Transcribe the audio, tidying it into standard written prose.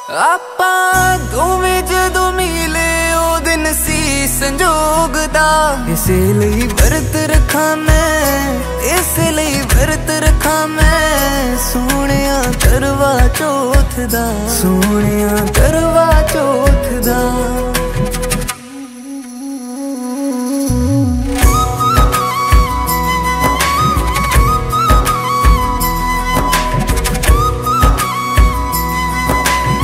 ਆਪਾਂ ਦੋਵੇਂ ਜਦੋਂ ਮਿਲੇ ਉਹ ਦਿਨ ਸੀ ਸੰਜੋਗ ਦਾ। ਇਸੇ ਲਈ ਵਰਤ ਰੱਖਾਂ ਮੈਂ, ਇਸੇ ਲਈ ਵਰਤ ਰੱਖਾਂ ਮੈਂ, ਸੋਹਣਿਆ ਕਰਵਾ ਚੌਥ ਦਾ, ਸੋਹਣਿਆ ਕਰਵਾ ਚੌਥ ਦਾ।